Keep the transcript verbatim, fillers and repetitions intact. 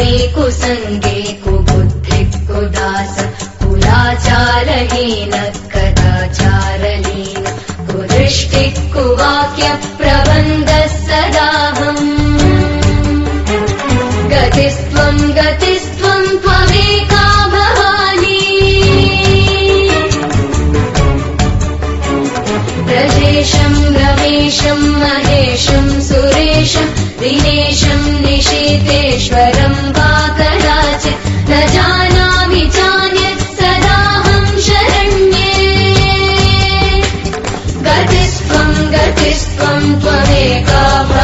कुजाने कुसङ्गे कुबुद्धि कुदास कुलाचारहीन कदाचारलीन कुदृष्टि कुवाक्य प्रबन्धः सदाहम् गतिस्त्वं गतिस्त्वं त्वमेका भवानी ब्रजेशं रमेशं महेशं सुरेशं दिनेशं निशीतेश्वरं वा कदाचित् न जानामि चान्यत् सदाहं शरण्ये गतिस्त्वं गतिस्त्वं त्वमेका